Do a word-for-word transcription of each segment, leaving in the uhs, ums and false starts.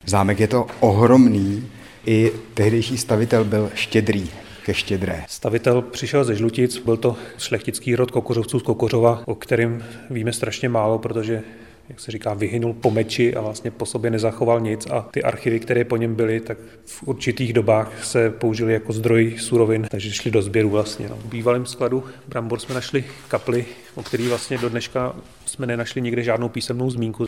Zámek je to ohromný, i tehdejší stavitel byl Štědrý ke Štědré. Stavitel přišel ze Žlutic, byl to šlechtický rod Kokořovců z Kokořova, o kterém víme strašně málo, protože, jak se říká, vyhynul po meči a vlastně po sobě nezachoval nic a ty archivy, které po něm byly, tak v určitých dobách se použily jako zdroj surovin, takže šli do sběru vlastně. No. V bývalém skladu brambor jsme našli kapli, o který vlastně do dneška jsme nenašli nikde žádnou písemnou zmínku.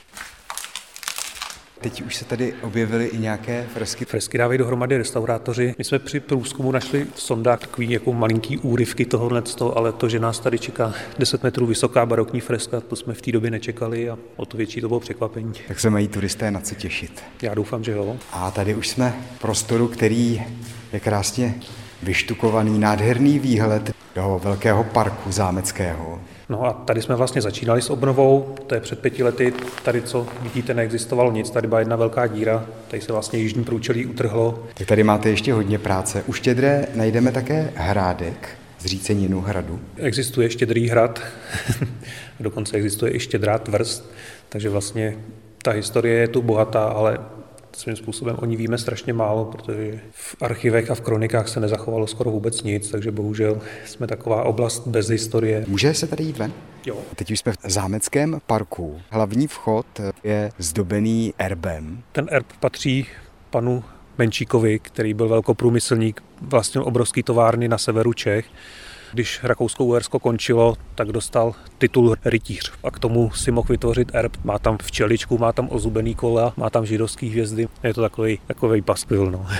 Teď už se tady objevily i nějaké fresky. Fresky dávají dohromady restaurátoři. My jsme při průzkumu našli v sondách takový jako malinký úryvky tohohle, ale to, že nás tady čeká deset metrů vysoká barokní freska, to jsme v té době nečekali a o to větší to bylo překvapení. Tak se mají turisté na co těšit. Já doufám, že jo. A tady už jsme v prostoru, který je krásně vyštukovaný, nádherný výhled do velkého parku zámeckého. No a tady jsme vlastně začínali s obnovou, to je před pěti lety, tady co vidíte neexistovalo nic, tady byla jedna velká díra, tady se vlastně jižní průčelí utrhlo. Tak tady máte ještě hodně práce. U Štědré najdeme také hrádek, zříceninu hradu. Existuje Štědrý hrad, dokonce existuje i Štědrá tvrz, takže vlastně ta historie je tu bohatá, ale svým způsobem o ní víme strašně málo, protože v archivech a v kronikách se nezachovalo skoro vůbec nic, takže bohužel jsme taková oblast bez historie. Může se tady jít ven? Jo. Teď už jsme v zámeckém parku. Hlavní vchod je zdobený erbem. Ten erb patří panu Menšíkovi, který byl velkoprůmyslník, vlastnil obrovský továrny na severu Čech. Když Rakousko-Uhersko končilo, tak dostal titul rytíř a k tomu si mohl vytvořit erb. Má tam včeličku, má tam ozubený kola, má tam židovský hvězdy. Je to takový, takový paskvil, no.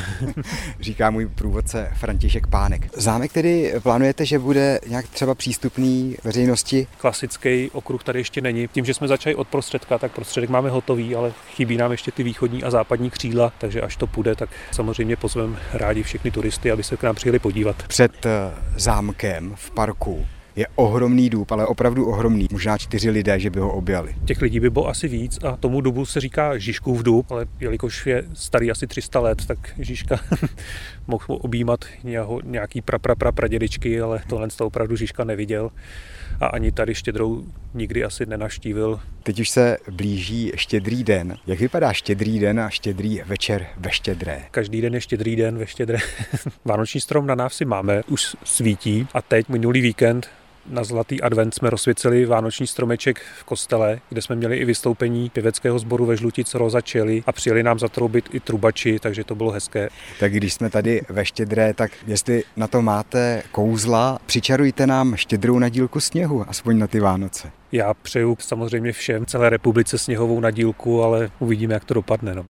Říká můj průvodce František Pánek. Zámek tedy plánujete, že bude nějak třeba přístupný veřejnosti? Klasický okruh tady ještě není. Tím, že jsme začali od prostředka, tak prostředek máme hotový, ale chybí nám ještě ty východní a západní křídla, takže až to půjde, tak samozřejmě pozveme rádi všechny turisty, aby se k nám přijeli podívat. Před zámkem v parku je ohromný dub, ale opravdu ohromný. Možná čtyři lidé, že by ho objali. Těch lidí by bylo asi víc a tomu dubu se říká Žižkův dub, ale jelikož je starý asi tři sta let, tak Žižka mohl objímat nějaký pra, pra, pra, pradědečky, ale tohle to opravdu Žižka neviděl a ani tady Štědrou nikdy asi nenaštívil. Teď už se blíží Štědrý den. Jak vypadá Štědrý den a Štědrý večer ve Štědré? Každý den je Štědrý den ve Štědré. Vánoční strom na návsi máme, už svítí a teď minulý víkend na Zlatý advent jsme rozsvěcili vánoční stromeček v kostele, kde jsme měli i vystoupení pěveckého sboru ve Žlutic Rosa Čeli a přijeli nám zatroubit i trubači, takže to bylo hezké. Tak když jsme tady ve Štědré, tak jestli na to máte kouzla, přičarujte nám štědrou nadílku sněhu, aspoň na ty Vánoce. Já přeju samozřejmě všem celé republice sněhovou nadílku, ale uvidíme, jak to dopadne. No.